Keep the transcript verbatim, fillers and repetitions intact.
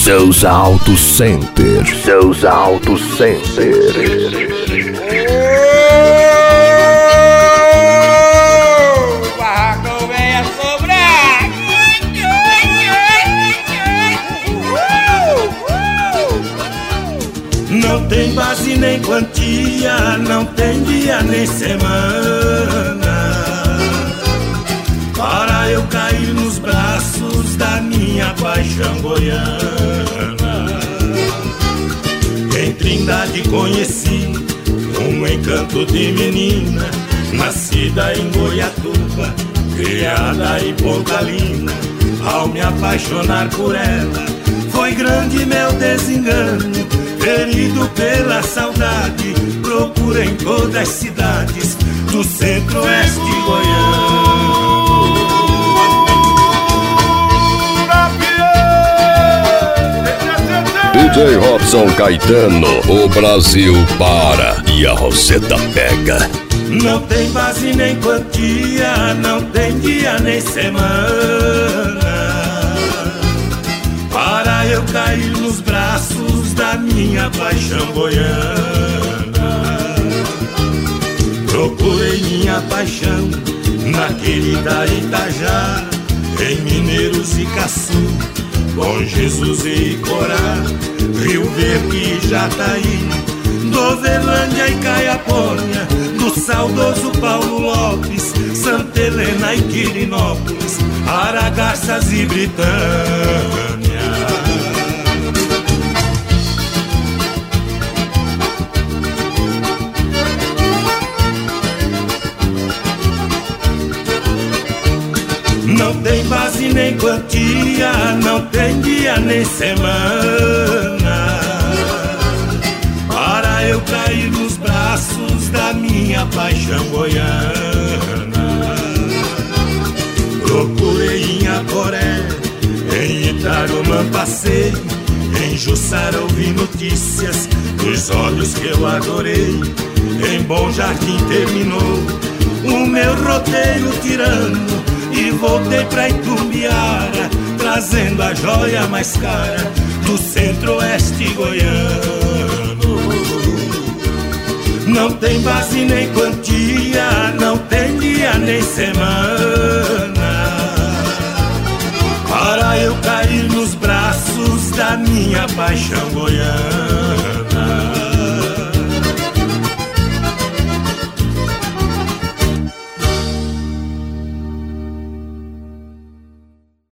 Souza Auto Center. Souza Auto Center. Não tem base nem quantia, não tem dia nem semana para eu cair nos braços da minha paixão goiana. Em Trindade conheci um encanto de menina, nascida em Goiatuba, criada em Pontalina. Ao me apaixonar por ela, foi grande meu desengano. Ferido pela saudade, procura em todas as cidades do centro-oeste goiano. D J Robson Caetano, o Brasil para e a Roseta pega. Não tem base nem quantia, não tem dia nem semana para eu cair nos braços da minha paixão goiana. Procurei minha paixão na querida Itajá, em Mineiros e Caçu, Bom Jesus e Corá, Rio Verde e Jataí, Dovelândia e Caiapônia, do saudoso Paulo Lopes, Santa Helena e Quirinópolis, Aragarças e Britânia. Não tem base nem quantia, não tem dia nem semana para eu cair nos braços da minha paixão goiana. Procurei em Aporé, em Itarumã passei, em Jussara ouvi notícias dos olhos que eu adorei. Em Bom Jardim terminou o meu roteiro tirano e voltei pra Itumbiara, trazendo a joia mais cara do centro-oeste goiano. Não tem base nem quantia, não tem dia nem semana para eu cair nos braços da minha paixão goiana.